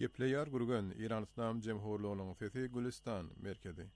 Gepleýär gurgan İran İslam Jemhurluğunyň Fethi Gülistan merkezi.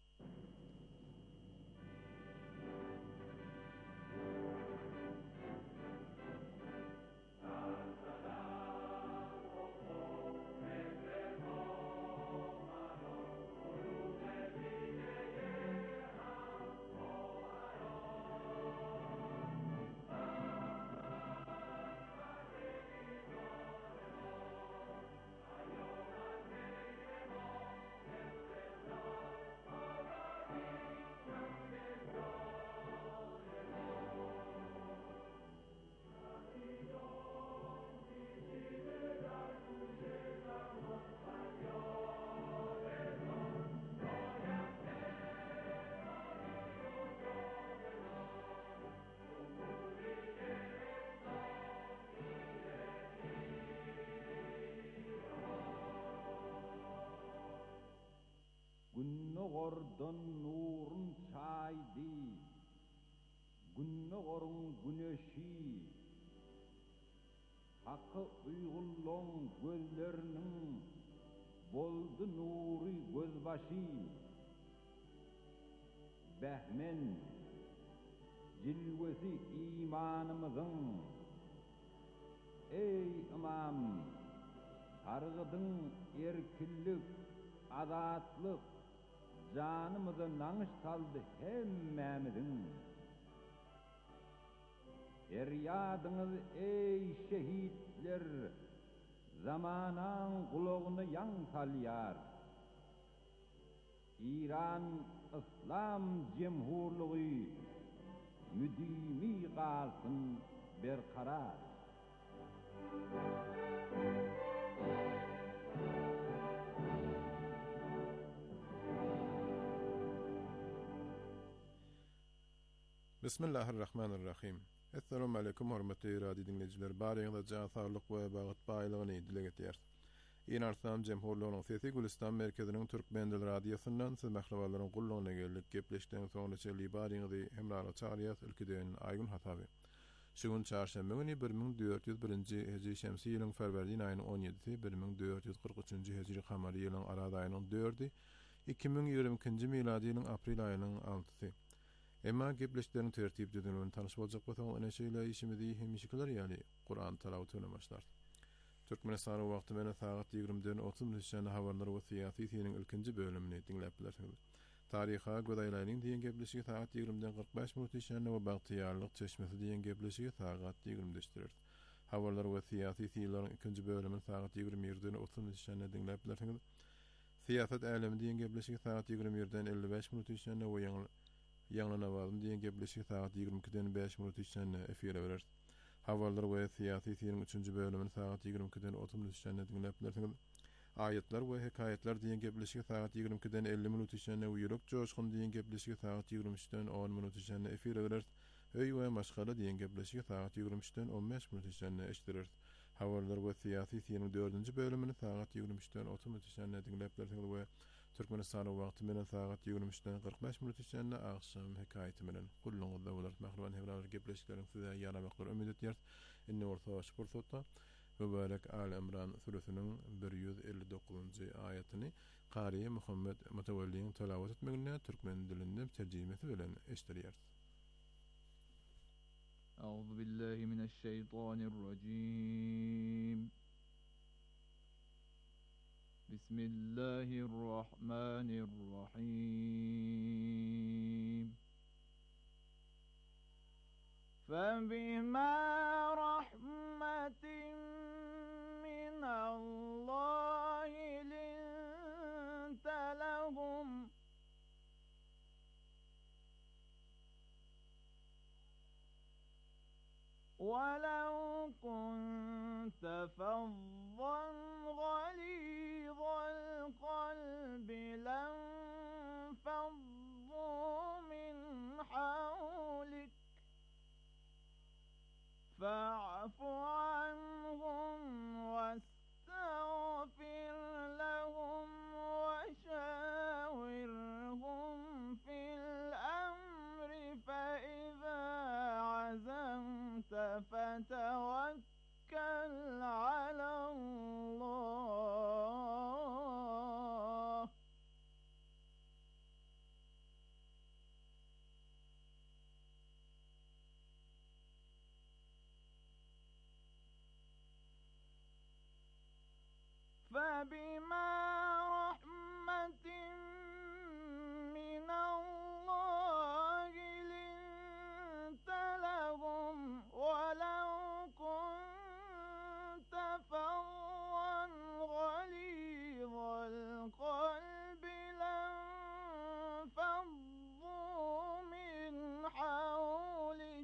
Günnogordan nurun çaydı, günnogorun güneşi, hakkı uygulluğun gözlerinin boldu nuri gözbaşı, behmen cilvesi imanımızın, ey imam, sargıdın erkillik, azatlık, canımızı nanış saldı hemmemizin. Feryadınız ey şehitler, zamanan kulağını yan salyar. İran İslam Cemhurluğu müdimi kalsın berkarar. Bismillahirrahmanirrahim. Assalamu alaikum hormatly radio dinleyijiler. Baryňyzda jan saglyk we bagat baýlygyny dile getirýär. İran İslam Jemhurluğunyň Fethi Gülistan merkeziniň Türkmen dil radiosundan siz mahlumalaryň gullugyna geldik. Gepleşden soňra çeli baryňyzy hemrara çağırýar ülkeden Aýgun Hataby. Şugun çarşamba güni 1401-nji hejri şemsi ýylyň ferwerdiň aýynyň 17-si 1443-nji hejri kamary ýylyň arada aýynyň 4-i 2022-nji miladi ýylyň aprel aýynyň 6-sy. Emma gepleşlerin tertip düzenini tanış bolajak bolsaň ene şeýle işimizi hemişikler ýaly Qur'an talawatyna başlar. Türkmenistan wagty menen saat 20-den 30 minutda habarlar we syýasy ýetiň ilkinji bölümini dinläp bilersiňiz. Tariha godaýlaryň diýen gepleşigi saat 20-den 45 minut işlerine we bagtyýarlyk çeşmesi diýen gepleşigi saat 20-de işleýär. Habarlar we syýasy ýetiňleriň ikinji bölümini saat 21-den 30 minutda dinläp bilersiňiz. Syýasat älemi diýen gepleşigi saat 21-den 55 minut işlerine we Ýangyna bazym diýen gepleşigi saat 22-den 5 minut içinde efire berer. Habarlar we syýasy ýetiň 3-nji bölümini saat 22-den 30 minut içinde dinläp bilersiňiz. Aýatlar we hekaýetler diýen gepleşigi saat 22-den 50 minut içinde we ýürek joşkun diýen gepleşigi saat 23-den 10 minut içinde efire berer. Öý we maşgala diýen gepleşigi saat 23-den 15 minut içinde eşdirer. Habarlar we syýasy ýetiň 4-nji bölümini saat 23-den 30 minut içinde dinläp bilersiňiz we Türkmenistan wagty menen saat 23-den 45 minut içinde akşam hekaýeti menen gulluňyzda bolar. Mahruman hewralar gepleşiklerin size ýaramaklar ümit etýär. Inni orta şursatda Mübarek Al-Imran suresiniň 159-njy aýatyny Qari Muhammed Mutawalliň tilawat etmegine türkmen dilinde terjimesi bilen eşdirýär. Euzu billahi mineşşeytanirracim. Bismillahirrahmanirrahim. فَبِمَا رَحْمَةٍ مِّنَ اللَّهِ لِنتَ لَهُمْ وَلَوْ كُنتَ فَظًّا غَلِيظَ الْقَلْبِ لَانفَضُّوا مِنْ حَوْلِكَ فَاعْفُ عَنْهُمْ وَاسْتَغْفِرْ لَهُمْ وَشَاوِرْهُمْ فِي الْأَمْرِ فَإِذَا عَزَمْتَ فَتَوَكَّلْ عَلَى اللَّهِ فبما رحمة من الله لنت لهم ولو كنت فظا غليظ القلب لانفضوا من حولك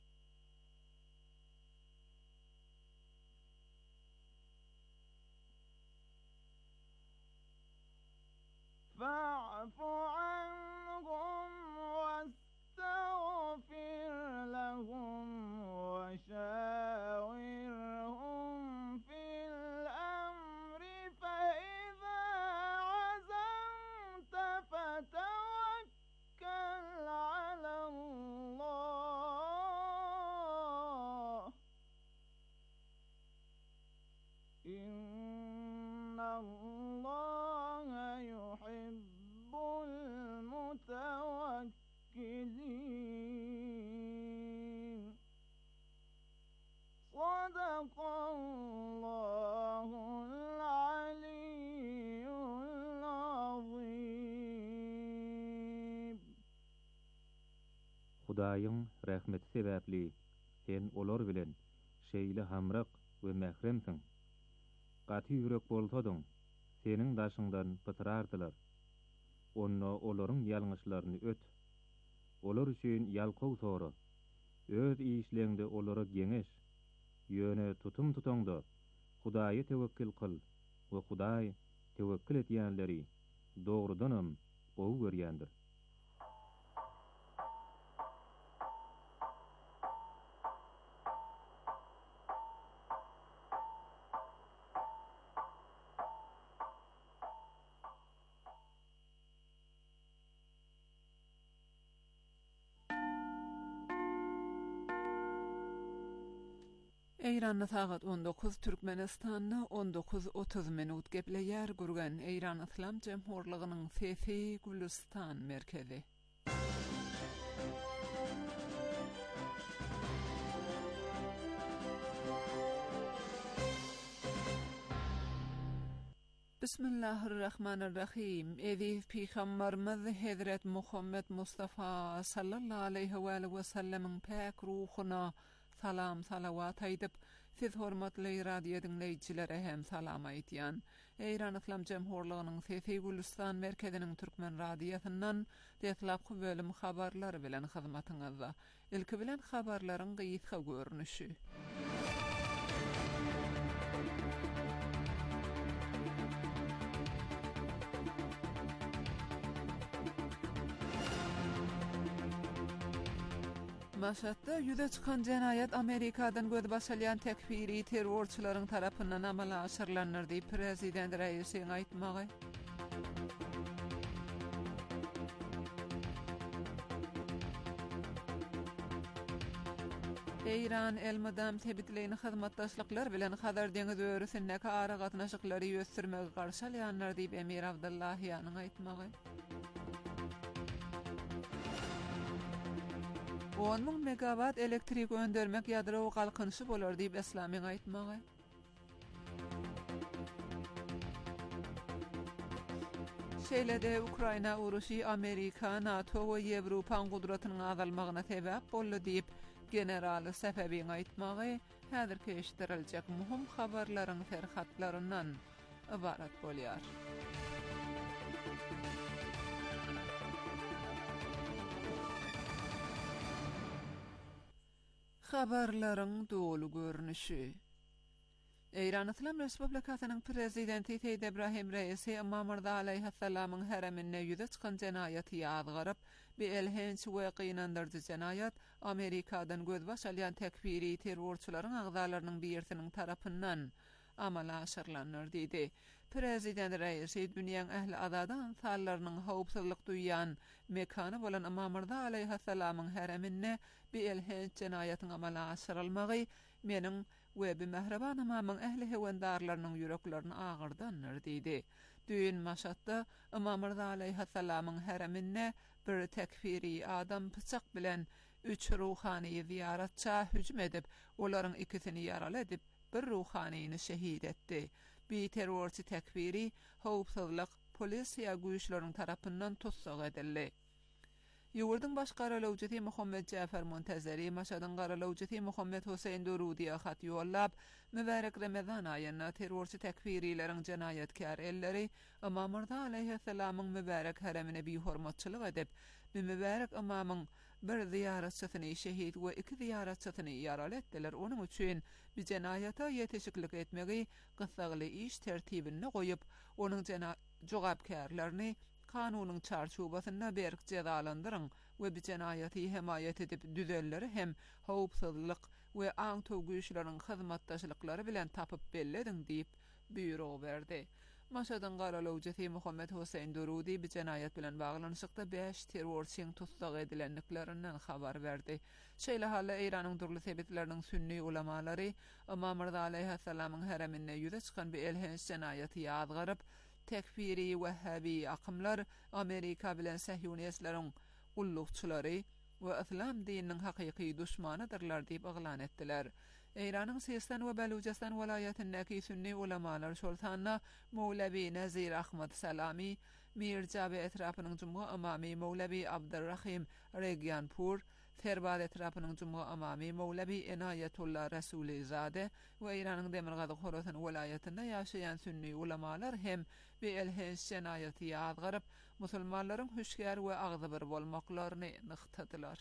فاعف عنهم واستغفر لهم وشاورهم في الأمر فإذا عزمت فتوكل على الله إن الله يحب المتوكلين صدق الله العلي العظيم. Hudaýyň rahmeti sebäpli sen olar bilen şeýle hamrak we mähremsiň. Gaty ýürek bolsadyň, seniň daşyňdan pytyrardylar. Onda olaryň ýalňyşlaryny öt. Olar üçin ýalkow sora. Öz işleňde olara geňeş. Ýöne tutum tutanda Hudaýa tewekkül kıl we Hudaý tewekkül etýänleri dogrudanam gowy görýändir. Eýranda sagat 19 Türkmenistanyny 19:30 minut gepleýär gurgan Eýran Islam Jemhurlygynyň Sesi Gülistan merkezi. Bismillahirrahmanirrahim. Eziz Peygamberimiz Hazret Muhammed Mustafa sallallahu aleyhi ve sellem'in pek ruhuna salam salavat aýdyp, siz hormatly radio dinleýijilere hem salam aýdýan. Eýran Islam Jemhurlygynyň Sesi Gülistan merkeziniň türkmen radiosundan detlap bölüm habarlary bilen hyzmatyňyzda. Ilki bilen habarlaryň gyýyska görnüşi. Maşatda ýüze çykan jenayat Amerikadan göz başalyan tekfiri terrorçylaryň tarapyndan amala aşyrylanýar diýip prezident Reisi aýtmagy. Eýran elmadam tebitleýini hyzmatdaşlyklar bilen Hazar deňiz öwrüsindäki ara gatnaşyklary ýösürmegi garşy alýanlar diýip Emir Abdullahyanyň aýtmagy. 10.000 megawatt elektrik öndermek ýadro galkynşy bolar diýip Islamiň aýtmagy. Şeýlede Ukraina uruşy Amerika, NATO we Ýewropa gudratynyň azalmagyna sebäp boldy diýip general Sepebiň aýtmagy häzirki eşitdirilejek muhim habarlaryň terhatlaryndan ibarat bolýar. Habarlaryň dolu görnüşi. Eýran Islam Respublikasynyň prezidenti Seýid Ibrahim Reisi Imam Rıza aleyhisselamyň heremine ýüze çykan jenaýaty ýazgaryp, bir elhenç we gynandyrjy jenaýat Amerikadan gözbaş alýan tekfiri terrorçylaryň agzalarynyň birisiniň tarapyndan amala aşyrylanýar diýdi. Prezident Reisi dünýäň ähli azadan sallarynyň howpsuzlyk duýýan mekany bolan Imam Rıza aleyhisselamyň heremine bir elhenç jenaýatyň amala aşyrylmagy meniň we bir mehreban imamyň ähli hewendarlarynyň ýüreklerini agyrdandyr diýdi. Düýün maşatda Imam Rıza aleyhisselamyň heremine bir tekfiri adam pyçak bilen 3 ruhani ziyaratça hücum edip, olaryň ikisini ýaraly edip, bir ruhaniyni şehid etdi. bir terörçi tekfiri, howpsuzlyk polisiýa güýçleriň tarapyndan tutsak edildi. Ýurdun baş garalawjy Muhammed Jafer Montazeri Maşadan garalawjy Muhammed Husayn Durudiýa hat ýollap, mübarek Ramazan aýyna terörçi tekfirilerin jenayetkar elleri Imam Murda aleyhisselamyň mübarek haremine bir hormatçylyk edip, bu mübarek imamyň bir ziyaretçisini şehit we iki ziyaretçisini ýaraly etdiler. Onuň üçin bir jenayata ýeteşiklik etmegi gysgaly iş tertibine goýup, onuň jogapkärlerini kanunyň çarşubasyna berk cezalandyryň we bu jenayaty himayet edip düzelleri hem howpsuzlyk we aňtow güýçleriň hyzmatdaşlyklary bilen tapyp bellediň diýip büýrek berdi. Maşadan garalawjy Muhammed Husayn Durudi bu jenayat bilen baglanyşykda 5 terörçiň tutsak edilenliklerinden habar berdi. Şeýle hally Iranyň durly sebitleriniň sünni ulemalary Imam Murda aleyhisselamyň haremine ýüze çykan bir elhens jenayaty ýazgaryp, tekfiri Wahhabi akımlar Amerika bilen Sahyonistlaryň ullukçylary we İslam dininiň hakyky düşmanydyrlar diýip aglan etdiler. Iranyň Sistan we Baluchistan welaýatyndaky sünni ulemalar şoltana Mowlevi Nazir Ahmad Salami, Mircabe etrapynyň jumga imamy Mowlevi Abdurrahim Regyanpur, Ferbad etrapynyň jumga imamy Mowlevi Enayetullah Rasulizade we Iranyň Demirgazy Horasan welaýatynda ýaşaýan sünni ulemalar hem bir elhens jenayaty ýazgaryp, musulmanlaryň hüşgär we agzybir bolmaklaryny nyktadylar.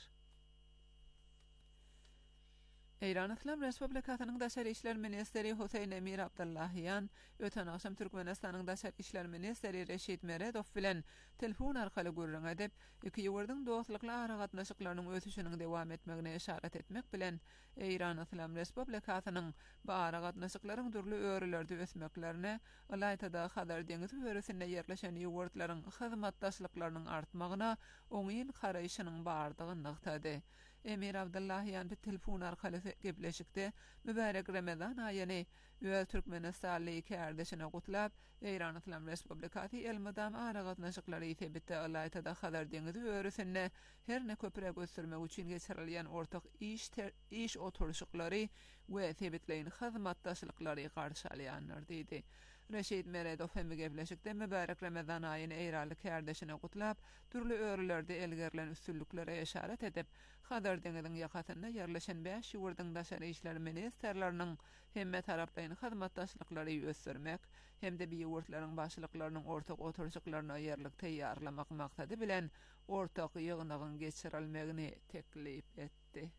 Iran Islam Respublikasynyň Daşary işler ministeri Husayn Emir Abdullahiyan öten akşam Türkmenistanyň Daşary işler ministeri Reşit Meredow bilen telefon arkaly görüň edip, iki ýurdyň dostlukly ara gatnaşyklarynyň ötüşiniň dowam etmegine işaret etmek bilen Iran Islam Respublikasynyň bu ara gatnaşyklaryň durly örelerde ösmeklerine, alaýtada Hadar deňizi wöresinde ýerleşen ýurtlaryň hyzmatdaşlyklarynyň artmagyna oňyn garaýşynyň bardygyny nykdady. Emir Abdullahiyan bir telefon arkaly gepleşikde mübarek Ramazan aýyny we Türkmenistanly kärdeşine gutlap, Iran Islam Respublikasy elmadam ara gatnaşyklary sebitde alaýtada Hadar deňizi wöresinde herne köprek göstermek üçin geçirilýän ortak iş oturuşyklary we sebitleýin hyzmatdaşlyklary garşy alýanlar diýdi. Reşit Meredow hem gepleşikde mübarek Ramazan aýyny Eýraly kärdeşine gutlap, türlü örlerde elgerilen üstünliklere işaret edip, Hadar deňiziň ýakatynda ýerleşen 5 ýurdyň daşary işler ministerleriniň hemme tarapdaýyn hyzmatdaşlyklary göstermek hem-de bir ýurtlaryň başlyklarynyň ortak oturuşyklaryna ýerlik teýýarlamak maksady bilen ortak ýygnagyň geçirilmegini teklip etdi.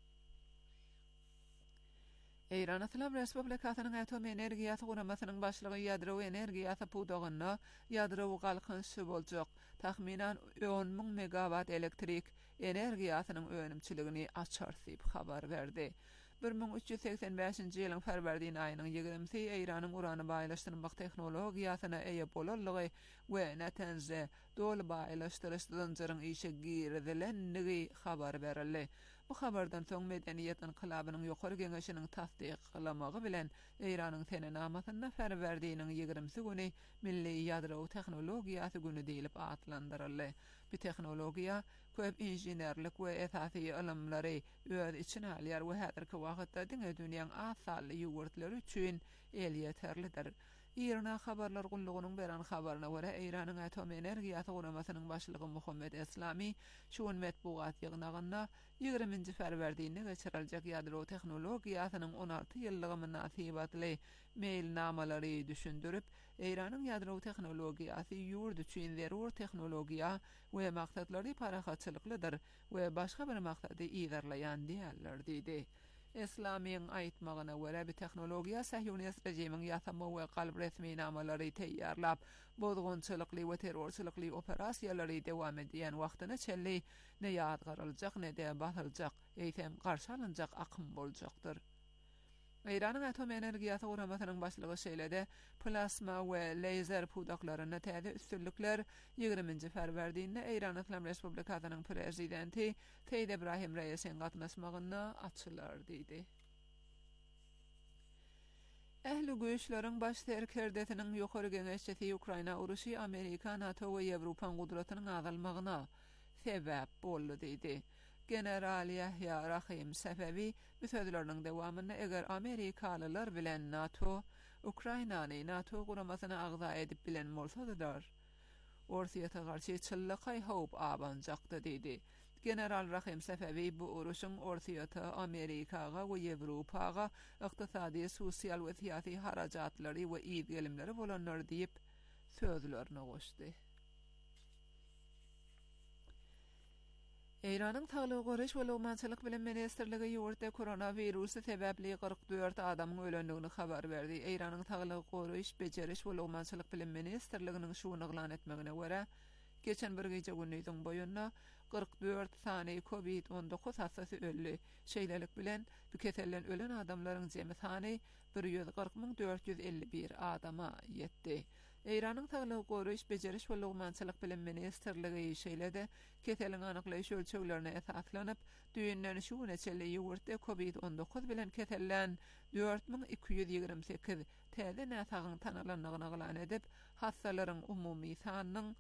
Iran Islam Respublikasynyň atom energiýasy guramasynyň başlygy ýadrowy energiýasy pudagyna ýadrowy galkynşy boljak. Tahminan 10.000 megawatt elektrik energiýasynyň önümçiligini açar diýip habar berdi. 1385-nji ýylyň Ferwerdiň aýynyň 20-si Iranyň urany baýlaşdyrmak tehnologiýasyna eýe bolarlygy we nätenze dol baýlaşdyryş dünjüriň işe girdilenligi habar berildi. Bu habardan soň medeniýet inqilabynyň ýokary geňeşiniň tasdiklamagy bilen Iranyň tenenamasyna Ferwerdiň 20-si güni milli ýadrowy tehnologiýasy güni diýilip atlandyryldy. Bu tehnologiýa köp injenerlik we esasy ilimlary öz içine alýar we häzirki wagtda dünýäň asaly ýurtlary üçin el ýeterlidir. İran habarlar gullugynyň beran habaryna görä Iranyň atom energiýasy guramasynyň başlygy Muhammed Eslami şu metbuat ýygnagyna 20-nji Ferwerdiňde geçiriljek ýadrowy tehnologiýasynyň 16 ýyllygy münasibatly mailnamalary düşündirip, Iranyň ýadrowy tehnologiýasy ýurt üçin zerur tehnologiýa we maksatlary parahatçylyklydyr we başga bir maksady ýerleýän diýerler diýdi. Eslamiň aýtmagyna görä bu tehnologiýa Sahyonist rejimiň ýasama we galp resminamalary teýýarlap, bozgunçylykly we terrorçylykly operasiýalary dowam edýän wagtyna çelli ne ýadgaryljak ne de basyljak, eýsem garşy alynjak akym boljakdyr. Iranyň atom energiýasy guramasynyň başlygy şeýlede plasma we laser pudaklaryna täze üstünlikler 20-nji Ferwerdiňde Iran Islam Respublikasynyň prezidenti Seyyid Ibrahim Raisiň gatnaşmagyna açylar diýdi. Ähli güýçleriň baş serkerdetiniň ýokary geňeşçisi Ukraina uruşy Amerika, NATO we Ýewropa gudratynyň azalmagyna sebäp boldy diýdi. General Yahya Rahim Safevi bu sözleriniň dowamyny eger Amerikalylar bilen NATO Ukraynany NATO guramasyna agza edip bilen bolsadylar. Orsiýata garşy çyllykay howp abanjakdy diýdi. General Rahim Sefevi bu uruşun orsiýata Amerikaga we Ýewropaga ykdysady, sosial we syýasy harajatlary we ýygylimleri bolanlar diýip sözlerini goşdy. Eýranyň Saglyk Goraş we Lowmançylyk bilen Ministrligi ýurtda koronavirusy sebäpli 44 adamyň ölendigini habar berdi. Eýranyň Saglyk Goraş Bejeriş we Lowmançylyk bilen Ministrliginiň şuny eglan etmegine görä, geçen bir gece günüýden boýunna 44 sany COVID-19 hastasy öldü. Şeýlelik bilen bu kesellen ölen adamlaryň jemy sany 140.451 adama ýetdi. Eýranyň Saglyk Goraş Bejeriş we Lowmançylyk bilen Ministrligi şeýlede keseliň anyklaýyş ölçeglerine esaslanyp, düýünden şu neçeli ýurtda COVID-19 bilen kesellen 4228 täze näsagyň tanalanlygyny eglan edip, hastalaryň umumy sanynyň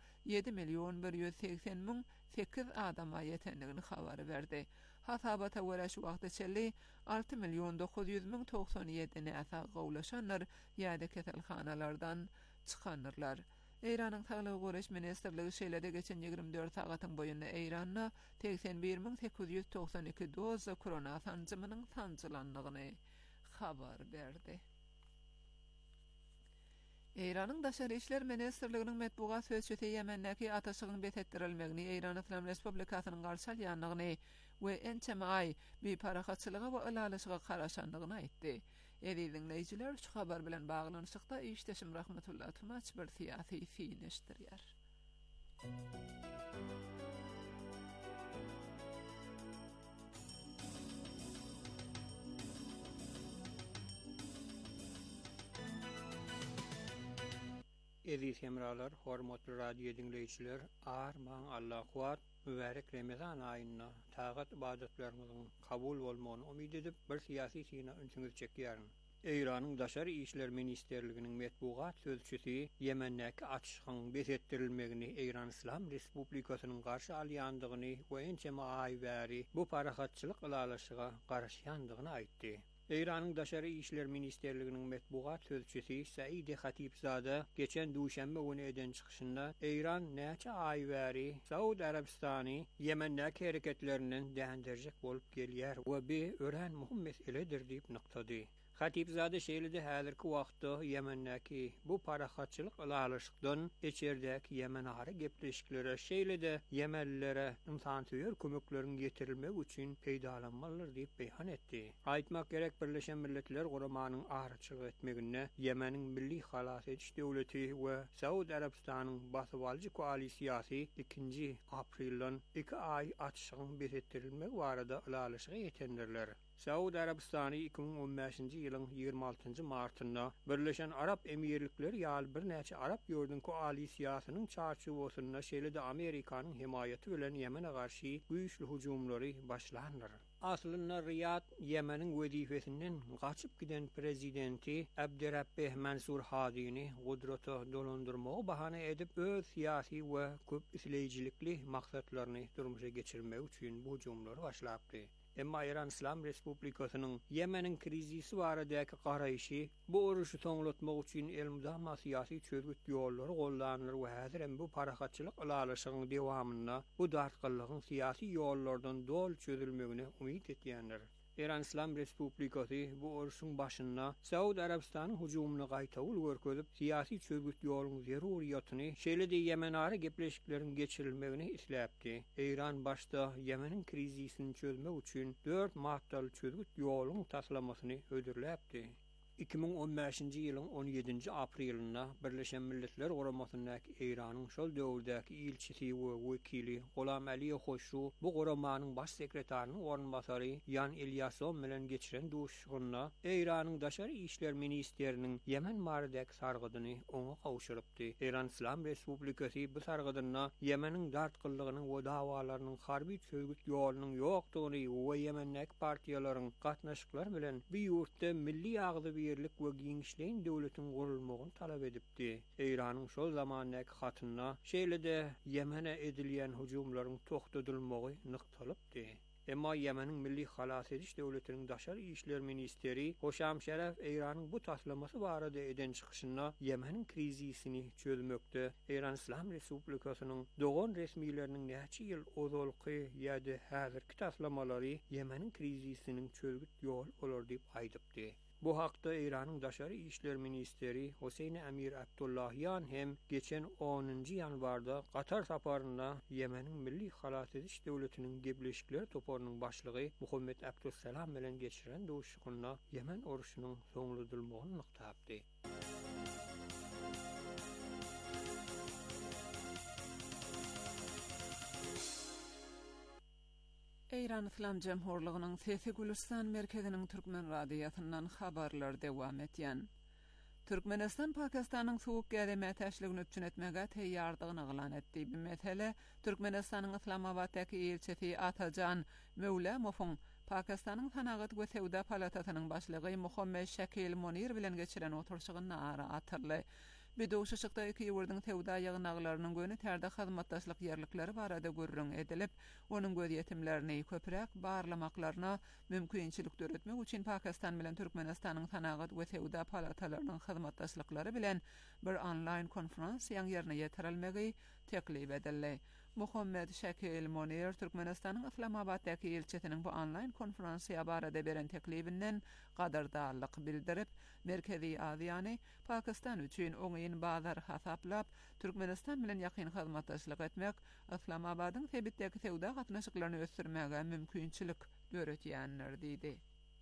7.180.008 adama ýetendigini habar berdi. Hasabata görä şu wagtda çelli 6.900.097 näsa gowlaşanlar ýa-da keselhanalardan çıkanırlar. Eýranyň Saglyk Goraş Ministrligi şeýlede geçen 24 sagatyň boýunda Eýranda 81.892 doza korona sanjymynyň sanjylandygyny habar berdi. Eýranyň Daşary işler Ministrliginiň medbugat sözçüsi Ýemendäki ataşygyň betetdirilmegini, Eýran Islam Respublikasynyň garşy alýanlygyny we NCMI beýparahatçylyga we ulalyşyga garaşandygyny aýtdy. Dinleyijiler şu habar bilen baglanyşykda işdeşim Rahmetullah Tumaç bir syýasy fiýleşdirýär. Eziz hemralar, hormatly radio dinleyijiler, arman Allah kuat, mübarek Ramazan aýyna tagat ibadetleriniň kabul bolmagyny umyt edip bir syýasy syna öňüňiz çekýärin. Eýranyň Daşary işler Ministrliginiň medbugat sözçüsi Ýemendäki açygyň besetdirilmegini, Eýran Islam Respublikasynyň garşy alýandygyny we NCMI bäri bu parahatçylyk ulalyşyga garaşýandygyny aýtdy. Eýranyň Daşary işler Ministrliginiň medbugat sözçüsi Said Hatipzada geçen duşanbe günü eden çykyşynda Eýran näçe aý bäri Saudi Arabistany Ýemendäki hereketlerinden dähendirjek bolup gelýär we bu ören muhim meseledir diýip nyktady. Hatipzada şeýlede häzirki wagtda Ýemendäki bu parahatçylyk ulalyşykdan içerdäki Ýemen ara gepleşikleri şeýlede Ýemenlilere insansyýar kömekleriň getirilmek üçin peýdalanmalylar diýip beýan etdi. Aýtmak gerek Birleşen Milletler Guramanyň aýryçylyk etmegine Ýemeniň milli halas ediş döwleti we Saudi Arabistanyň basyp alyjy koalisiýasy 2 aprelden 2 aý açygyň besetdirilmek barada ulalyşyga ýetendirler. Saudi Arabistany 2015-nji ýylyň 26-njy martynda Birleşen Arap Emirlikleri ýaly bir näçe Arap ýurdun koalisiýasynyň çarşuwasyna şeýlede Amerikanyň himayaty bilen Ýemene garşy güýçli hujumlary başlandyr. Aslynda Riyad Ýemeniň wezifesinden gaçyp giden prezidenti Abdurrabbih Mansur Hadyny gudrata dolandyrmagy bahane edip öz syýasy we köp isleýijilikli maksatlaryny durmuşa geçirmek üçin bu hujumlary başlapdy. Emma Eýran Islam Respublikasynyň Ýemeniň krizisi baradaky garaýşy bu uruşy soňlatmak üçin elmudama syýasy çözgüt ýollary gollanýar we häzir hem bu parahatçylyk ulalyşygyň dewamyna bu dartgyllygyň syýasy ýollardan dol çözülmegine umyt etýänler. Eýran Islam Respublikasy bu uruşyň başynda Saudi Arabistanyň hujumuna gaýtawyl görkezip syýasy çözgüt ýolunyň zeruriýatyny şeýlede Ýemen ara gepleşikleriň geçirilmegini isläpdi. Eýran başda Ýemeniň krizisini çözmek üçin 4 maddaly çözgüt ýolunyň taslamasyny ödürläpdi. 2015-nji ýylyň 17-nji aprelinde Birleşen Milletler Guramasyndaky Eýranyň şol döwrdäki ilçisi we wekili Golam Aliýew Hoşru bu guramanyň baş sekretarının ornbasary Yan Elyasow bilen geçiren duşgyna Eýranyň Daşary işler ministriniň Ýemen baradaky sargydyny oňa gawşyrypdy. Eýran Islam Respublikasy bu sargydyna Ýemeniň dartgyllygynyň we dawalarynyň harby çözgüt ýolunyň ýokdugyny we Ýemendäki partiýalaryň gatnaşyklary bilen bu ýurtda milli ýagdy birlik we giňişleýin döwletiň gurulmagyny talap edipdi. Eýranyň şol zamandaky hatyna şeýle-de Yemene edilýän hujumlaryň togtadylmagy nyktalypdy. Emma Yemenin milli halas ediş döwletiniň daşary işler ministeri Hoşam Şeref Eýranyň bu taslamasy barada eden çykyşyna Yemenin krizisini çözmekde Eýran Islam Respublikasynyň dogan resmiýetleriniň näçe ýyl ozalky ýa-da häzirki taslamalary Yemenin krizisiniň çözgüt ýol bolar diýip aýdypdy. Bu hakda Eýranyň daşary işler ministeri Hoseýn Emir Abdullahyan hem geçen 10-njy ýanwarda Qatar saparyna Yemeniň milli halas ediş döwletiniň Gebleşikler toparynyň başlygy Muhammed Abdussalam bilen geçiren dowuşygyna Yemen oruşynyň soňladylmagyny nykdapdy. Eýran Islam Jemhurlygynyň Sesi Gülistan merkeziniň Türkmen radiýasyndan habarlar dowam etýän. Türkmenistan Pakistanyň suwuk gädeme täşligini üçin etmege teýýardygyny elan etdi. Bu mesele Türkmenistanyň Islamabaddaky elçisi Atajan Mevlemowyň Pakistanyň Sanagat we Sewda palatasynyň başlygy Muhammed Shakil Monir bilen geçiren oturşygyny atyrly. Bedowşuşykda iki ýurdyň Sewda ýygnaglarynyň göni tärde hyzmatdaşlyk ýerlikleri barada görüň edilip, onuň göz ýetimlerini köpürek barlamaklaryna mümkinçilik döretmek üçin Pakistan bilen Türkmenistanyň Sanagat we Sewda palatalarynyň hyzmatdaşlyklary bilen bir online konferensiýa ýerine ýetirilmegi teklip edildi. Muhammed Shakil Monir Türkmenistanyň Islamabaddaky elçisiniň bu online konferensiýa barada beren teklibinden gadardarlyk bildirip, Merkezi Aziýany Pakistan üçin oňyň bazar hasaplap, Türkmenistan bilen ýakyn hyzmatdaşlyk etmek, Islamabadyň sebitdäki sewda gatnaşyklaryny ösdürmäge mümkinçilik döretýänler diýdi.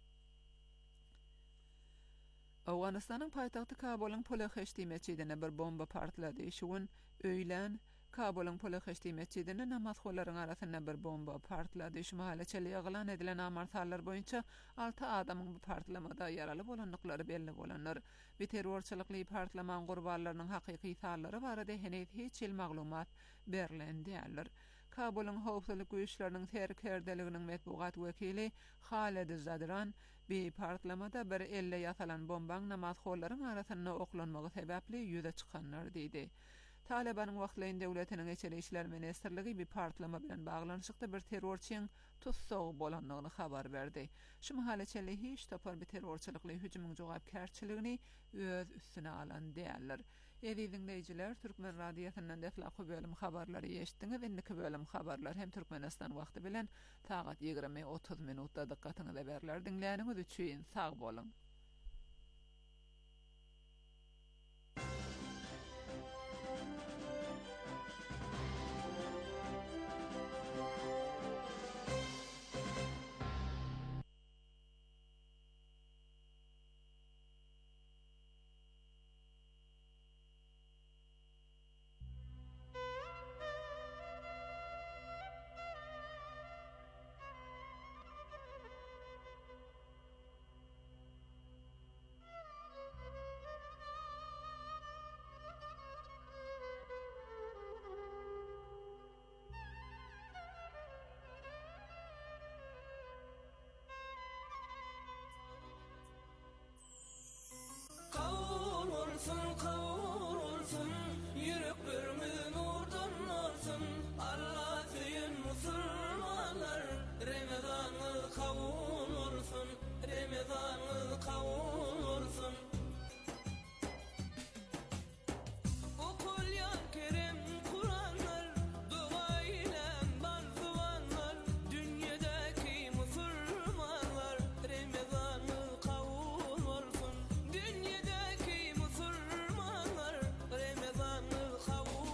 Awganistanyň paýtagty Kabulyň Polaheşti meçidine bir bomba partlady. Şuň öýlen Kabulyň Polaheşti meçidine namazxonlaryň arasynda bir bomba partlady. Şu mahallaçyly ýaglan edilen amarsallar boýunça 6 adamyň bu partlamada ýaraly bolanlyklary belli bolanlar. Bir terrorçylykly partlamaň gurbanlarynyň hakyky sallary barada henüz hiç il maglumat berilendi ýalyr. Kabulyň howpsuzlyk güýçleriniň terkerdeliginiň metbuat wekili Halid Zadran bir partlamada bir 50 ýasalan bombaň namazxonlaryň arasynda oklanmagy sebäpli ýüze çykanlar diýdi. Talibanyň wagtlaýyn döwletiniň içeri işler ministrligi bir partlama bilen baglanyşykda bir terrorçyň tutsagy bolanlygyny habar berdi. Şu mahallaçyly hiç tapar bir terrorçylykly hüjümüň jogapkärçiligini öz üstüne alan diýerler. Dinleyijiler, Türkmen radiýasyndan deflaky bölüm habarlary ýeşdiňiz. Indiki bölüm habarlar hem Türkmenistan wagty bilen saat 20:30 minutda dikkatyňyza berler. Dinleýäniňiz üçin sag bolun. Kavrulsun, yürek bir nurdan olsun. Allah söyün musulmanlar, Ramazan'ı kavulursun, Ramazan'ı kavulursun. Okul yan kerem Kur'anlar, dua ile balzuvanlar, dünyadaki musulmanlar, Ramazan'ı kavulursun. Dünyadaki musulmanlar, Ramazan'ı kavulursun.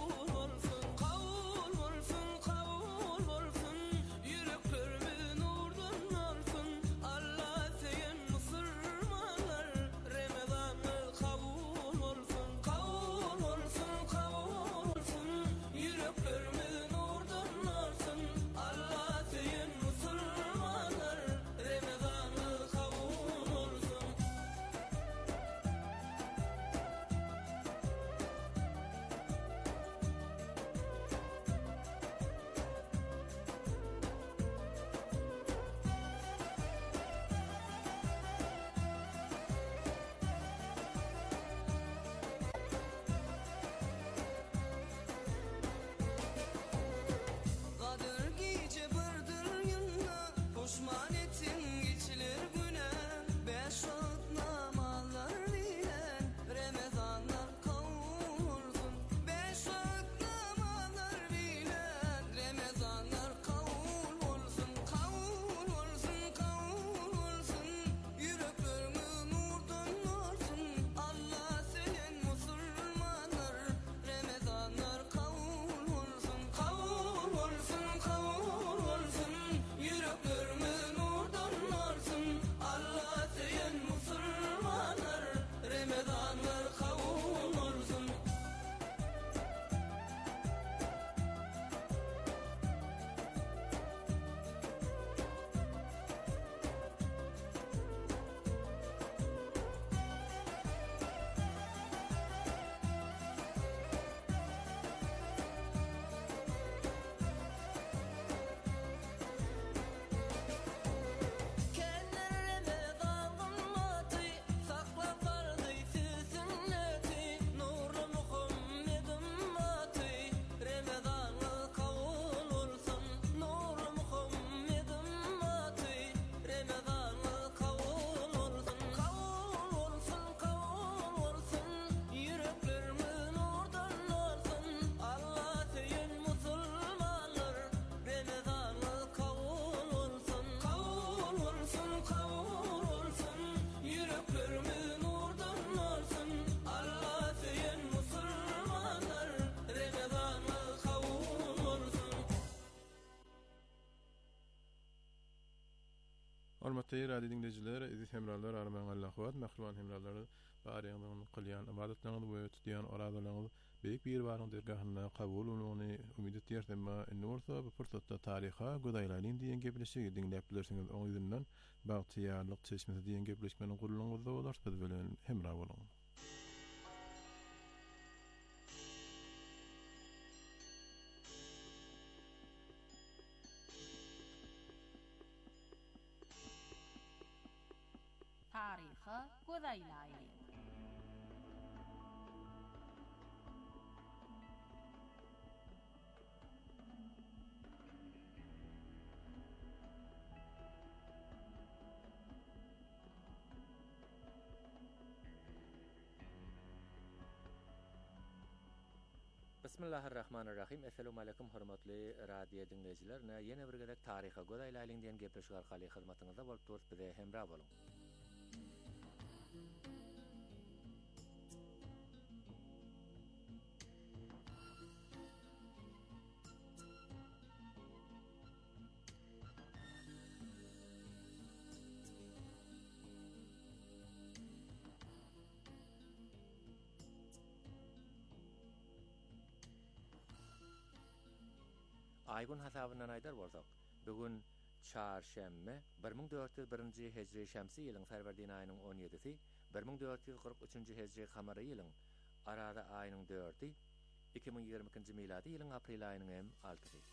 Hormatly radio dinleyijiler, izi hemrallar arman Allah'wat, mahluman hemrallary barýanyň qılýan ibadatlaryny we tutýan oradalaryny beýik bir baryn dergahyna kabul bolmagyny umyt etýärsem, näme bu pursatda taryha godaýlaryň diýen gepleşigi dinläp bilersiňiz. Oň ýüzünden bagtyýarlyk çeşmesi diýen gepleşmeniň gurulmagyda bolar, biz bilen hemra bolan. Taryha godaýlaryň. Bismillahirrahmanirrahim. Assalamu alaykum hormatly radio dinleyijiler. Ýene bir gezek taryha godaýlaryň diýen gepleşik arkaly hyzmatyňyzda bolup durýar, bize hemra bolun. Aygun hasabından aýdar bolsak, bugün çarşembe 1401-nji hejri şämsi ýylyň Ferwerdin aýynyň 17-si, 1443-nji hejri kamary ýylyň arada aýynyň 4-i, 2022-nji miladi ýylyň aprel aýynyň 6-sy.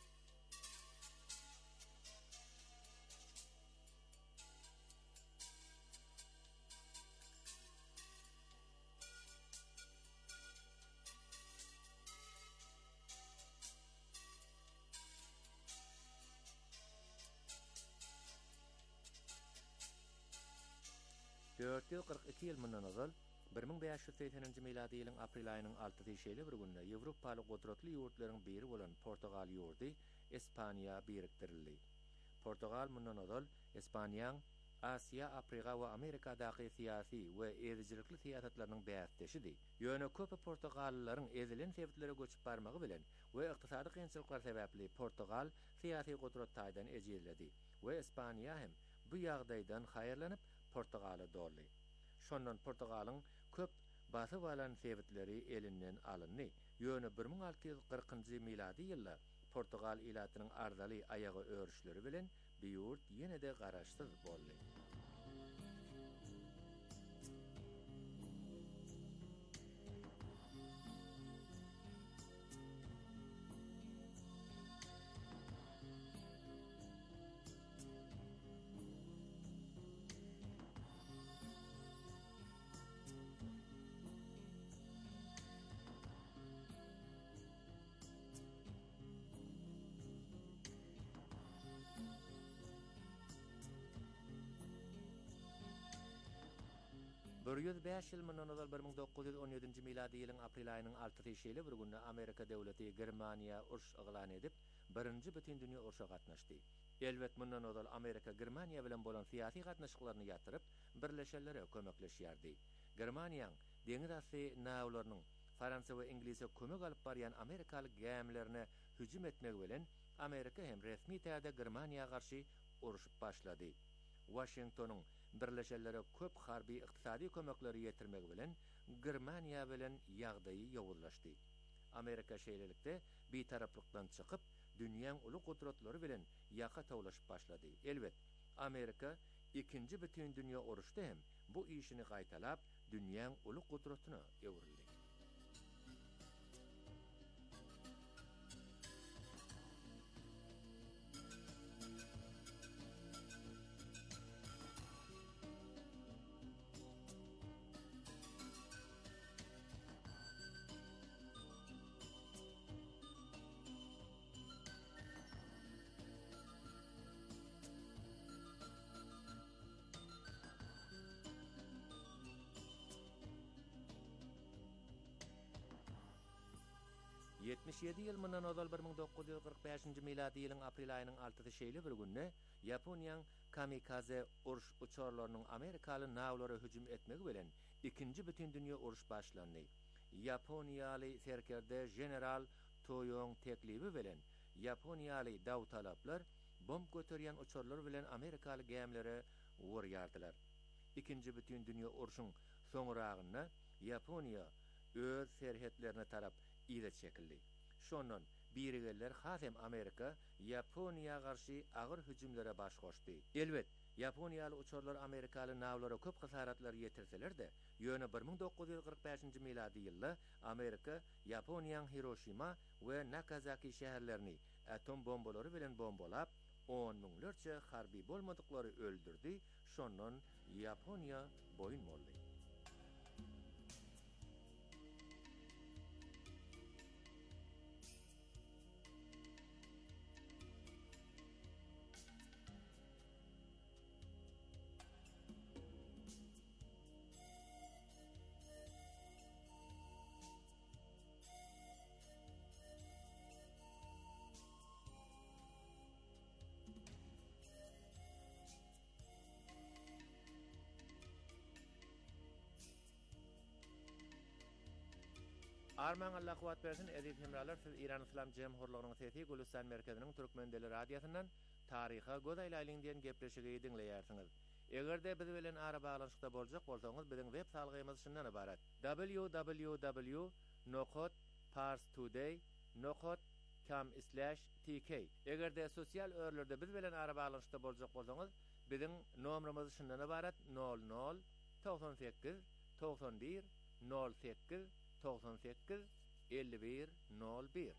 ýyl mundan azal 1580-nji miladi ýylyň aprel aýynyň 6-sy şeýle bir günde Ýewropalyk gudratly ýurtlaryň biri bolan Portugal ýurdy Ispaniýa birikdirildi. Portugal mundan azal Ispaniýaň Asiýa, Afrika we Amerikadaky syýasy we ezijilikli syýasatlarynyň bäsdeşidi. Ýöne köp Portugallylaryň ezilen sebäplere göçüp barmagy bilen we ykdysady kynçylyklar sebäpli Portugal syýasy gudratdaýdan ejizledi we Ispaniýa hem bu ýagdaýdan haýyrlanyp Portugaly doldy. Şondan Portugalyň köp basy balan sebäpleri elinden alyndy. Ýöne 1640-njy miladi ýylda Portugal ilatynyň ardaly aýagy örüşleri bilen bu ýurt ýene-de garaşsyz boldy. Börýüz 5 ýyl mundan azal 1917-nji miladi ýylyň aprel aýynyň 6-sy şeýle bir günde Amerika döwleti Germaniýa uruş eglan edip, birinji bütün dünýä uruşa gatnaşdy. Elbet mundan azal Amerika Germaniýa bilen bolan syýasy gatnaşyklaryny ýatyryp, birleşenlere kömekleşýärdi. Germaniýaň deňiz asy nawlarynyň Fransa we Inglise kömek alyp barýan Amerikalyk gemlerine hüjüm etmek bilen Amerika hem resmi täze Germaniýa garşy uruşup başlady. Washingtonyň birleşenlere köp harbi ykdysady kömekleri ýetirmek bilen Germaniýa bilen ýagdaýy ýowullaşdy. Amerika şeýlelikde bir taraplykdan çykyp, dünýäň uly gudratlary bilen ýaka tawlaşyp başlady. Elbet, Amerika ikinji bütün dünýä uruşda hem bu işini gaýtalap, dünýäň uly gudratyna ewrildi. Ýetmişýedi ýyl mundan azal 1945-nji miladi ýylyň aprel aýynyň 6-sy şeýle bir günde Ýaponiýaň kamikaze uruş uçarlarynyň Amerikaly nawlara hüjüm etmegi bilen ikinji bütün dünýä uruş başlandy. Ýaponiýaly serkerde general Toyong teklibi bilen Ýaponiýaly dawtalaplar bomb götürýän uçurlar bilen Amerikaly gemlere wurýardylar. İkinji bütün dünýä urşuň soňragyna Yaponiýa öz serhetlerine tarap ýygy çekildi. Şondan birigeler hasem Amerika Yaponiýa garşy agyr hüjümlere baş goşdy. Elbet Yaponiýaly uçurlar Amerikaly nawlara köp hasaratlar ýetirseler de, ýöne 1945-nji miladi ýylda Amerika Yaponiýanyň Hiroşima we Nagasaki şäherlerini atom bombalary bilen bombalap 10 miňlerçe harby bolmadyklary öldürdi. Şondan Yaponiýa boyun boldy. Arman Allah kuwat bersin, eziz hemralar, siz İran İslam Jemhurlugynyň sesi Gülistan merkeziniň Türkmen dili radiosyndan taryha göz aýlalyň diýen gepleşigi dinleýärsiňiz. Egerde biz bilen ara baglanşykda boljak bolsaňyz, biziň web salgymyz şundan ibarat: www.parstoday.com/tk. Egerde sosial örlerde biz bilen ara baglanşykda boljak bolsaňyz, biziň nomerimiz şundan ibarat: 00 98 91 08 98 51 01.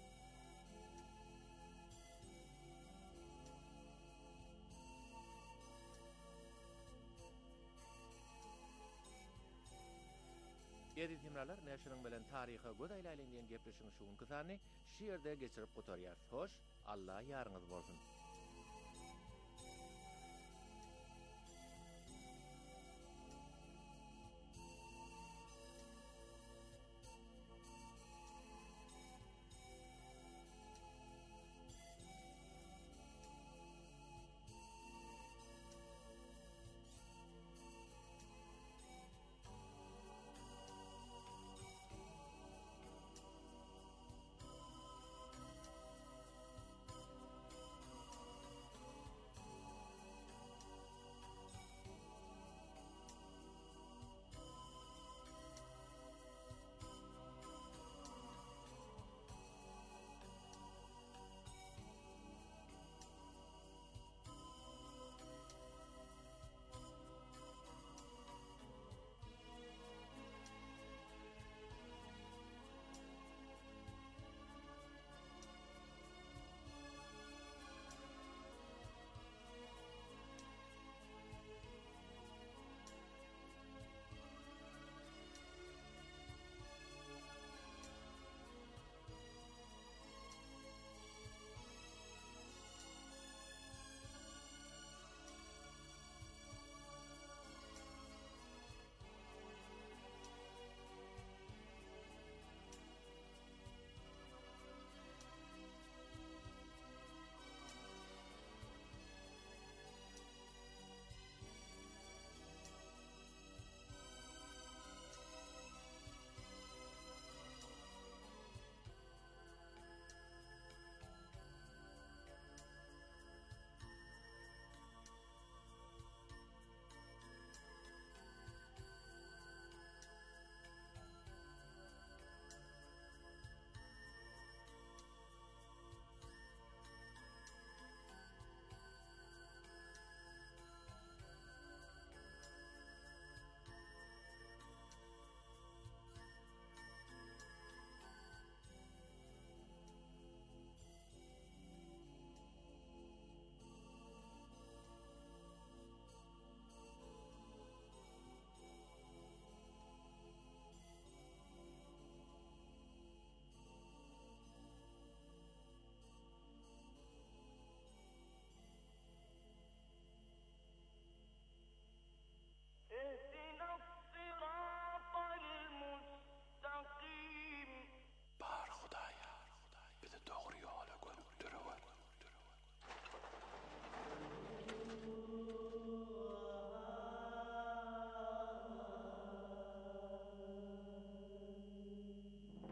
Eziz hemralar, näşiriň bilen taryha göz aýlalyň diýen gepleşiň şuň kysany şiýerde geçirip gotarýar. Hoş, Allah ýarňyz bolsun.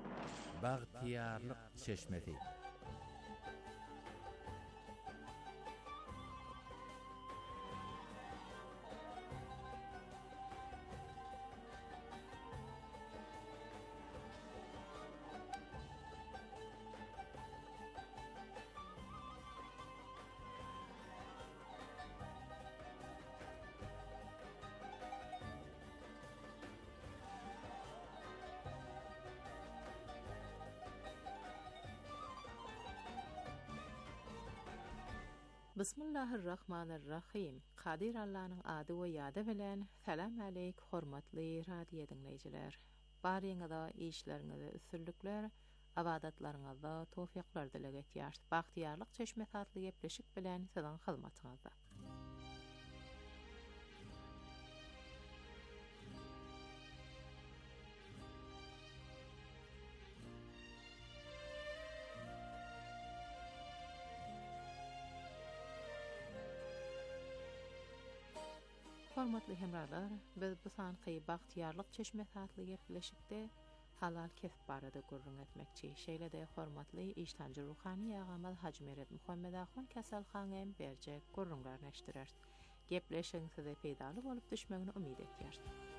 Bagtiyarlyk çeşmesi. Bismillahirrahmanirrahim. Qadir Allah'ın adı we ýady bilen salam aleyk hormatly radio dinleýijiler. Baryňyza işleriňize üstünlikler, awadatlaryňyza towfikler dileg etýär. Bagtyarlyk çeşme tatly gepleşik bilen sizin hyzmatyňyzda. Hormatly hemralar, biz bu sanky bagtyarlyk çeşme tatly gepleşikde halal kesip barada gurrun etmekçi. Şeýle-de hormatly iştancı ruhani agamal Hacı Meret Muhammed Ahun kasalxanaym berje gurrunlar neşdirer. Gepleşiň size peýdaly bolup düşmegini umyt etýär.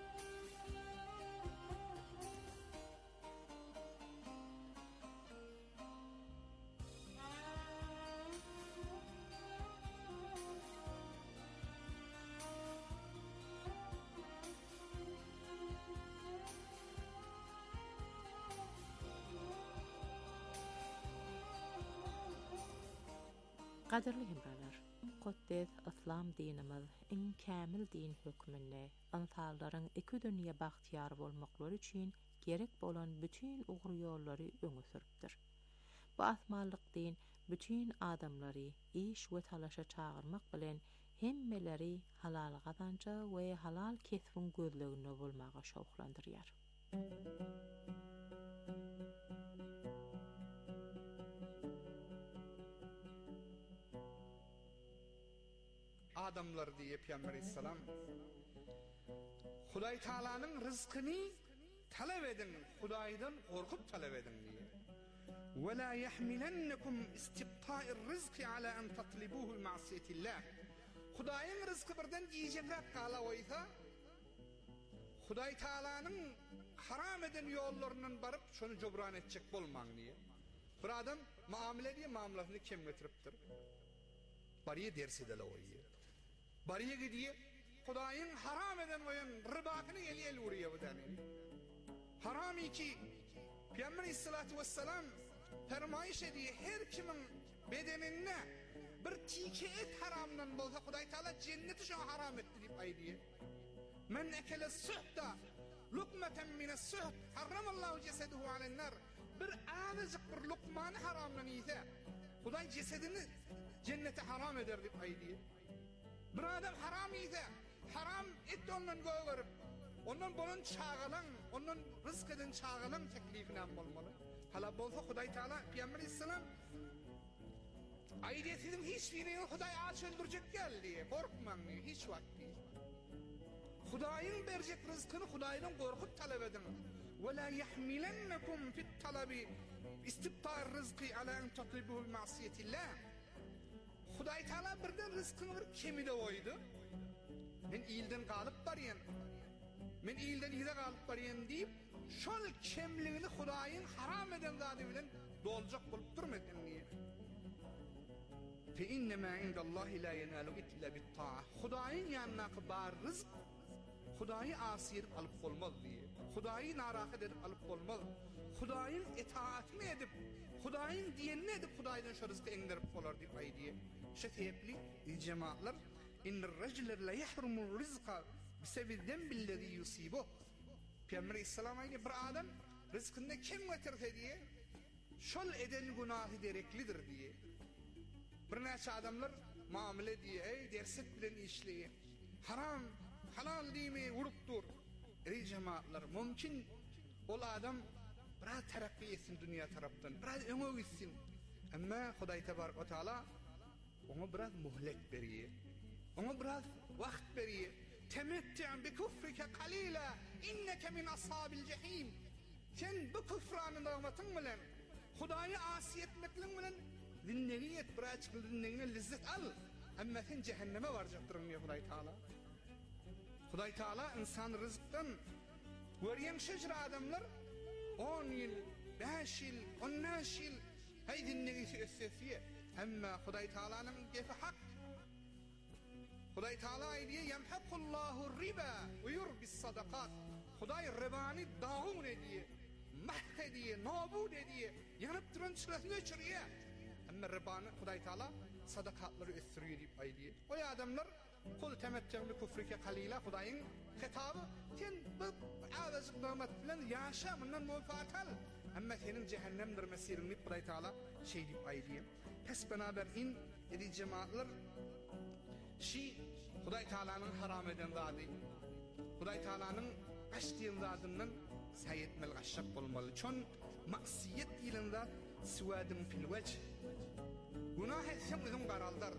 Qadirli hemralar, Quddes İslam dinimiz iň kämil din hökmünde insanlaryň iki dünýä bagtyar bolmaklary üçin gerek bolan bütün ugry ýollary öňe süripdir. Bu asmanlyk din bütün adamlary iş we talaşa çağırmak bilen hemmeleri halal gazança we halal kesbin gözleginde bolmaga şowklandyrýar. Adamlar diye Peygamber Aleyhisselam Hudaý Taalanyň rızkyny talep edin, Hudaýdan gorkup talep edin diye. Ve la yahmilannakum istibta'ir rizqi ala an tatlibuhu ma'siyetillah. Hudaýyň rızky birden ýejerak gala oýsa, Hudaý Taalanyň haram eden ýollarynyň baryp şonu jobran etjek bolmaň diye. Bir adam muamele diye mamlasyny kim getiripdir? Bariye dersi de oýy. Bariye gidiye Hudaýyň haram eden oýan ribatyny el urýar bu däne. Haram iki Peygamber Aleyhissalatu vesselam fermaýyş ediyor, her kimin bedenine bir tike et haramdan bolsa Hudaý Taala cenneti şo haram etdi diýip aýdyr. Men ekele suhda lukmatan min as-suht haramallahu jasaduhu alan-nar. Bir azıcık bir lukmany haramdan ýese Hudaý cesedini cennete haram eder diýip aýdyr. Bir adam haram ýese, haram et ondan göwerip, ondan bolun çağılan, ondan rızk eden çağılan teklifine bolmaly. Hala bolsa Hudaý Taala Peygamber Aleyhisselam aýdy sizin hiç birini Hudaý aç öldürjek geldi. Korkmaň, hiç wagt değil. Hudaýyň berjek rızkyny Hudaýdan gorkup talep edin. Ve la yahmilannakum fit talabi istibtar rizqi ala an tatlibuhu bi ma'siyetillah. Hudaý Taala birden rızkyny bir kemide oýdy. Men ýyldan galyp barýan. Men ýyldan ýyla galyp barýan diýip, şol kemligini Hudaýyň haram eden zady bilen doljak bolup durmadan diýip. Fe inne ma indallahi la yenalu illa bit-ta'a. Hudaýyň ýanyna bar rızk Hudaýy asyr alyp bolmaz diýip. Hudaýy narahat edip alyp bolmaz. Hudaýyň itaatini edip, Hudaýyň diýenini edip Hudaýdan şo rızky eňderip bolar diýip aýdyr. Şo sebäpli cemaatlar inner-rajula la yahrumu rizqa bisebebi zembillazi yusibuh. Peygamber Aleyhisselam aýdy bir adam rızkyny kim getirse diye şol eden günahı dereklidir diye. Bir näçe adamlar muamele diye derset bilen işleýär. Haram, halal diýme urup dur. Ey cemaatlar, mümkin ol adam biraz terakki etsin dünya tarapdan, biraz öňe gitsin. Amma Hudaý tebaraka we taala ona biraz muhlet berýär. Ona biraz wagt berýär. Temetti'an bi kufrika qalila innaka min ashabil jahim. Sen bu küfranyň dagmatyň bilen Hudaýa asy etmekliň bilen dinnegiýet biraz dinnegiňe lizzet al. Amma sen cehenneme barjakdyryň diýip Hudaý Taala. Hudaý Taala insan rızkdan görýän şeýle adamlar 10 ýyl, 5 ýyl, 10 ýyl hay dinnegiýeti össeýär. Amma Hudaý Taalanyň gepi hak. Hudaý Taala aýdýar: "Yamhaqullahu riba we yurbis sadaqat." Hudaý ribany dağun edýär, mahk edýär, nabud edýär, ýanyp duran çylasy öçürýär. Amma ribany Hudaý Taala sadakatları ösürüyor deyip aydiye. O adamlar kul temettevli küfrike kalila Hudaýyň hitabı sen bu azıcık nimet bilen yaşa bundan menfaat al. Amma senin cehennemdir mesirini Hudaý Taala şey deyip aydiye. Pes beraber in edi cemaatler şi Hudaý Taalanyň haram eden zady. Hudaý Taalanyň açdýan zadyndan sayetmel gaşşap bolmaly. Çon maksiyet dilinde suwadun fil wajh. Günah etsem özüm garaldar.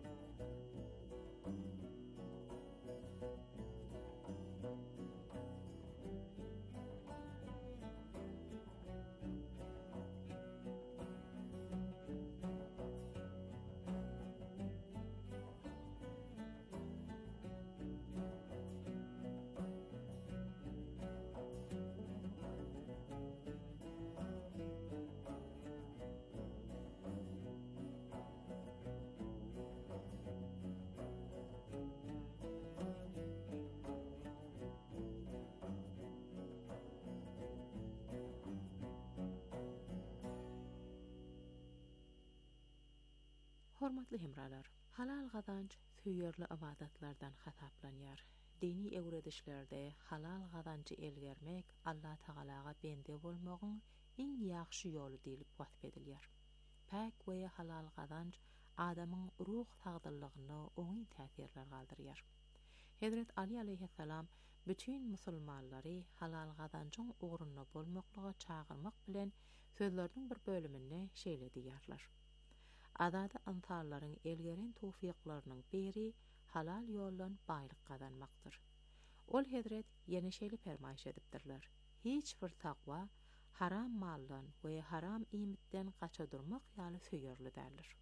Hormatly hemralar, halal gazanç süýerli ibadatlardan hataplanýar. Dini öwredişlerde halal gazancı elgermek Allah Taalaga bende bolmagyň iň ýaxşy ýoly diýilip watp edilýär. Pak we halal gazanç adamyň ruh tagdyrlygyna oňy täsirler galdyrýar. Hazrat Ali aleyhissalam bütün musulmanlary halal gazancyň uğruna bolmaklyga çağırmak bilen sözleriniň bir bölümini şeýle diýerler. Adada ansarlaryň elgeren tawfiqlarynyň biri halal ýollan baýlyk gazanmakdyr. Ol Hazrat ýene şeýle fermaýş edipdirler. Hiç bir takwa haram maldan we haram iýmitden gaça durmak ýaly süýerli däldir.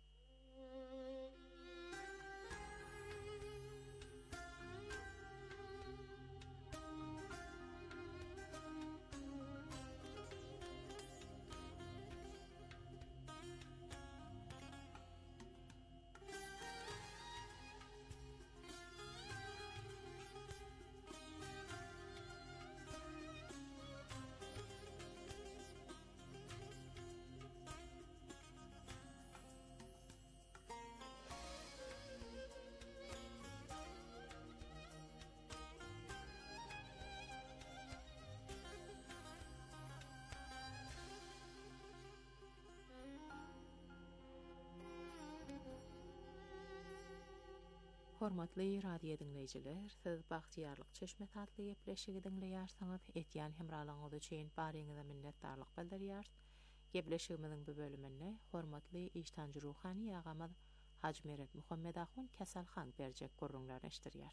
Hormatly radio dinleyijiler, siz Bagtyarlyk Çeşme tatly gepleşigi dinleýärsiňiz. Etýän hemralaryňyz üçin baryňyza minnetdarlyk bildirýär. Gepleşigimiziň bu bölüminde hormatly iştancı ruhani agamyz Haji Meret Muhammedahun Kesalhan berjek gurrunlar eşdirýär.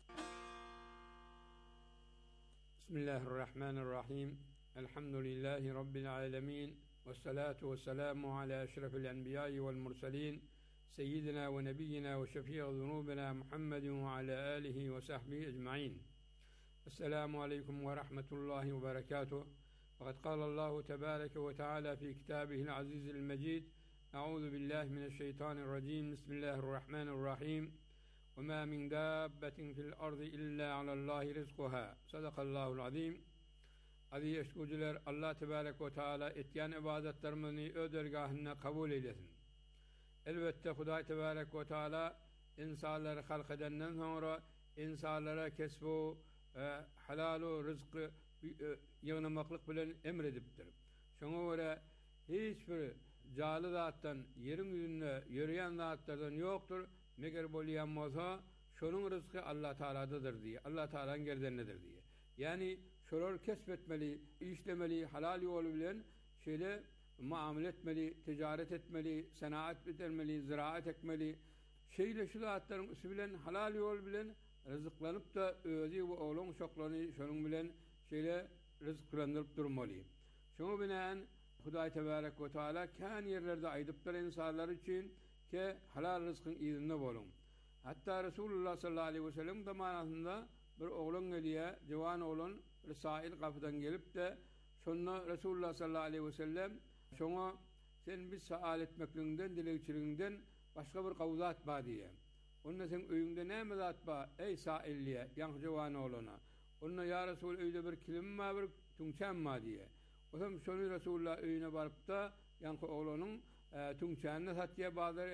Bismillahirrahmanirrahim. Elhamdülillahi rabbil alamin. Vessalatu vesselamu ala eşrefil enbiya'i vel murselin. سيدنا ونبينا وشفيع ذنوبنا محمد وعلى آله وصحبه أجمعين. السلام عليكم ورحمة الله وبركاته. وقد قال الله تبارك وتعالى في كتابه العزيز المجيد: أعوذ بالله من الشيطان الرجيم. بسم الله الرحمن الرحيم. وما من دابة في الأرض إلا على الله رزقها. صدق الله العظيم. Aziz eşkucular, Allah Tebarek ve Teala etyen ibadetlerimizi ödergahına kabul eylesin. Elbette Hudaý Tebarek we Taala insanları halk edenden sonra insanlara kesbu halalu rızkı ýygnamaklyk bilen emredipdir. Şoňa göre hiçbir jaly zatdan ýeriň ýüzünde ýörýän zatlardan ýokdur. Meger bolýan bolsa şonuň rızky Allah Taala'dadır diye. Allah Taala'nın gerdenindedir diye. Yani şolar kesbetmeli, işlemeli, halal ýol bilen şeýle muamele etmeli, ticaret etmeli, sanaat etmeli, ziraat etmeli. Şeýle şu zatlaryň üstü bilen halal ýol bilen rızıklanyp da özi we oğlun şoklany şonuň bilen şeýle rızıklandyryp durmaly. Şoňa binaen Hudaý Tebarek we Taala kän ýerlerde aýdypdyr insanlar üçin ki halal rızkyň ýerinde bolun. Hatta Resulullah sallallahu aleyhi ve sellem zamanında bir oğlun gelýär, jowan oğlun Risail gapydan gelip de şonda Resulullah sallallahu aleyhi ve sellem şoňa sen biz sual etmekliginden, dilegçiliginden başga bir gawzat bar diýär. Onda sen öýüňde näme zat bar? Ey sailliýe, ýa-ni jowan oğluna. Onda ya Resul öýde bir kilim bar, bir tuňçan bar diýär. Oňa şonu Resulullah öýüne baryp da ýa-ni oğlunyň tuňçanyny satýa bazar erdip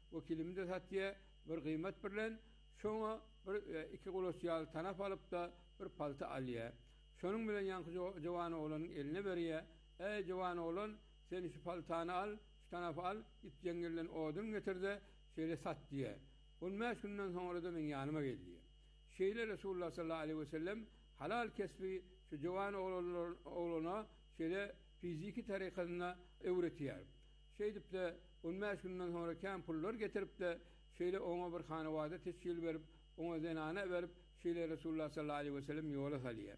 vekilimde satdiye bir kıymet birlen şoňa bir iki golosyal tanap alyp da bir palta alýa. Şonuň bilen ýanky jowan oglanyň eline berýär. Ey jowan oglan, sen şu paltany al, şu tanapy al, git jeňirlen odun getirdi, şeýle sat diýe. Olma şundan soňra da men ýanyma geldi. Şeýle Resulullah sallallahu aleyhi ve sellem halal kesbi şu jowan oglana şeýle fiziki tarikadyna öwretýär. Şeýdip de olma şundan soňra käm pullar getirip de şeýle oňa bir hanawada teşkil berip, oňa zenana berip, şeýle Resulullah sallallahu aleyhi ve sellem ýola salýar.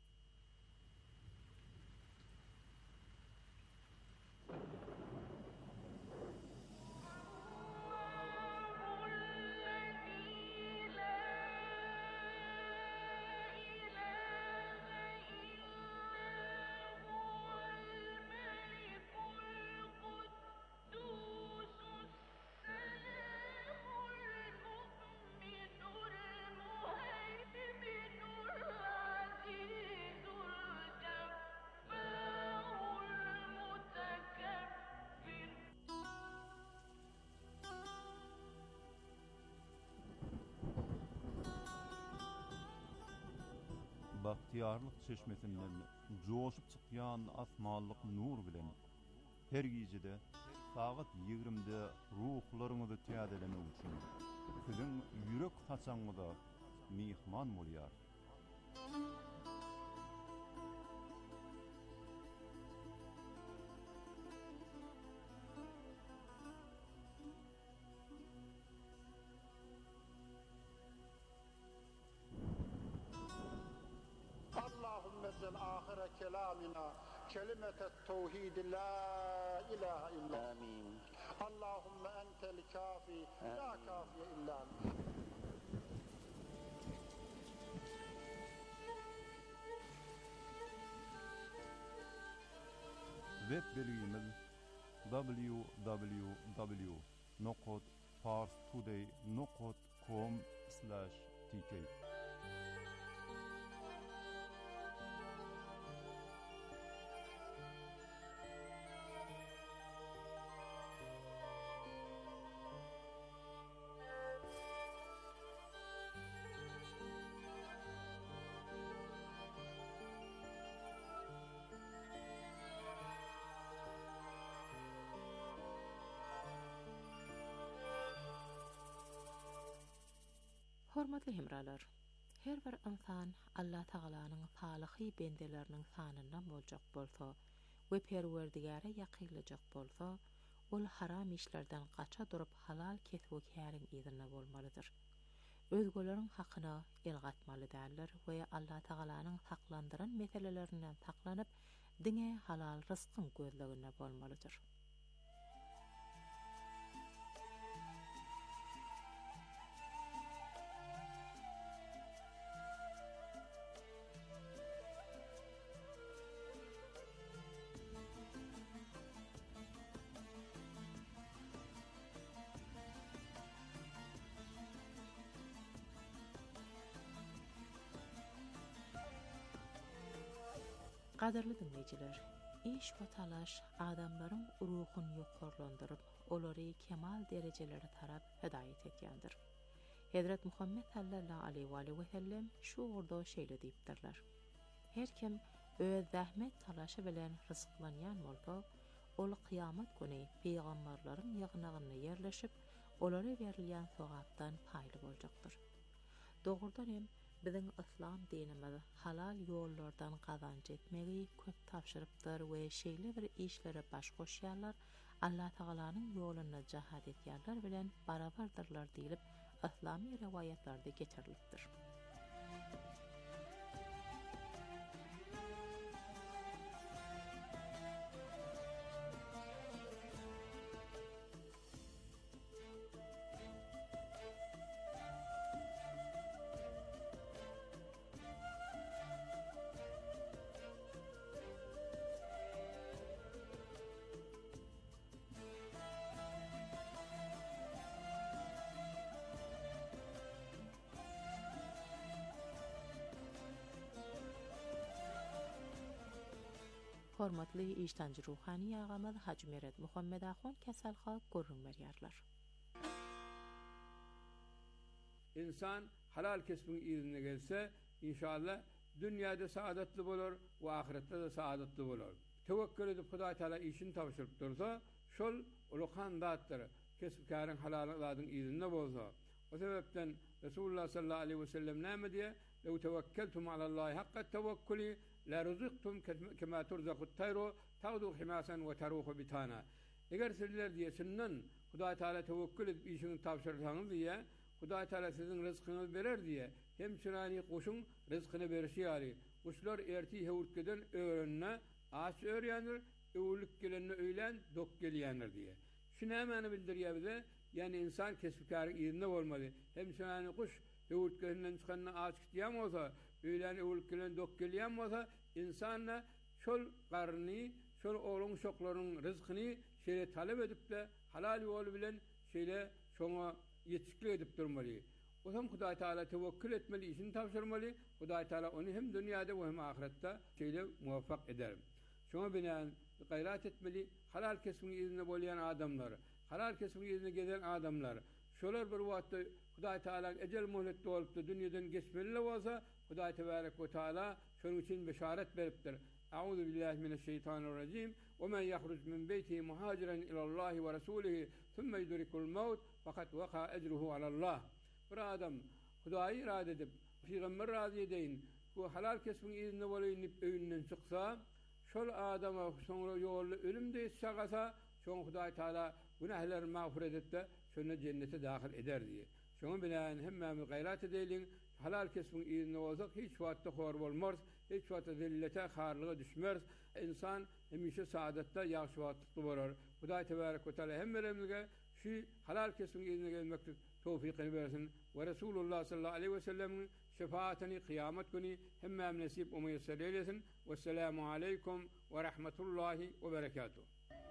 Bahtiyarlyk çeşmesinden joşup çykýan asmanlyk nur bilen her gecede saat 20-de ruhlaryňyzy täzelemek üçin siziň ýürek haçaňyza mihman bolýar. آخر كلامنا كلمة التوحيد لا إله إلا آمين. اللهم أنت الكافي لا كافي إلا أنت. Web belüğümüz www.parstoday.com/tk. Hormatly hemralar, her bir insan Allah Taalanyň salyhy bendeleriniň sanyndan boljak bolsa we Perwerdigara ýakynlajak bolsa, ol haram işlerden gaça durup halal kesip kärin ýerine bolmalydyr. Özgeleriň hakyna el gatmaly däldir we Allah Taalanyň saklandyran meselelerinden saklanyp diňe halal rızkyň gözlegine bolmalydyr. Qadarly dinleyijiler, iş we talaş adamlaryň ruhyny ýokarlandyryp, olary kemal derejelere tarap hidaýet etýändir. Hazrat Muhammed sallallahu aleyhi ve sellem şu orda şeýle diýipdirler. Her kim öz zähmet talaşy bilen rızyklanýan bolsa, ol kıyamet güni peýgamberleriň ýagnagyna ýerleşip, olary berilýän sowapdan paýly boljakdyr. Dogurdan hem biziň İslam dinimiz halal ýollardan gazanç etmegi köp tapşyrypdyr we şeýle bir işlere baş goşýarlar, Allah Taalanyň ýolyna jihad etýärler bilen barabardyrlar diýilip islami riwayatlarda geçirilipdir. Hormatly iştanjy ruhani ýagamyz Haji Meret Muhammed Ahon kasalha görünmer ýarlar. insan halal kesbin izine gelse inşallah dünyada saadetli bolur ve ahirette de saadetli bolur. Tevekkül edip Hudaý Taala işini tapşyryp dursa, şol ulukan zatdyr. Kesbkarın halal zatın izinde bolsa. O sebepten Resulullah sallallahu aleyhi ve sellem näme diye? "Lew tevekkeltum alallahi hakka tevekkuli la ruziktum kema turzaqut tayru tağdu himasan ve taruhu bitana." Eger sizler diye sünnen Hudaý Taala tevekkül edip işini tapşyrsaňyz diye Hudaý Taala sizin rızkyňyzy berer diye hem çyrany goşun rızkyny berişýär. Kuşlar erti hewurtgeden öğrenne aç öğrenir, öwürlük gelenine öýlen dok gelýändir diye. Şu näme bildirýär bize? Yani insan kesbikary ýerinde bolmaly. Hem çyrany kuş hewurtgenden çykanyna aç gitýän bolsa, öýlen öwürlük gelen dok gelýän bolsa, insana şol garny, şol oğlun şoklaryň rızkyny şeýle talep edip de halal ýol bilen şeýle şoňa ýetişlik edip durmaly. O zaman Hudaý Taala tevekkül etmeli, işini tapşyrmaly. Hudaý Taala onu hem dünýäde we hem ahirette şeýle muwaffak eder. Şoňa binaen gayret etmeli, halal kesbin izine bolýan adamlar, halal kesbin izine giden adamlar. Şolar bir wagtda Hudaý Taala ejel möhletde bolup da dünýeden geçmeli bolsa, Hudaý Tebarek we Taala şonuň üçin beşaret beripdir. Euzu billahi mineşşeytanirracim. Ve men yahruc min beyti muhaciran ilallahi ve rasulihi thumma yudrikul maut fakat waqa ecruhu alallah. Bir adam Hudaýy irade edip, Peygamber razı edeýin, bu halal kesbin izine bolýan öýünden çyksa, şol adama soňra ýolly ölümde çagasa, şoň Hudaý Taala günahlarını mağfiret etdi, şonu cennete dahil eder diye. Şoňa bilen hemme gayret edeýin, halal kesbin izine bolsak hiç wagtda hor bolmaz, hiç wagtda zillete, harlyga düşmez. İnsan hemişe saadetde ýaşy wagtda bolar. Hudaý Tebarek we Taala hemmelerimize şu halal kesbin izine gelmekde tawfiqini bersin ve Resulullah sallallahu aleyhi ve sellem'in şefaatini kıyamet günü hemme nasip ve müyesser eylesin. Vesselamu aleykum ve rahmetullahi ve berekatuhu.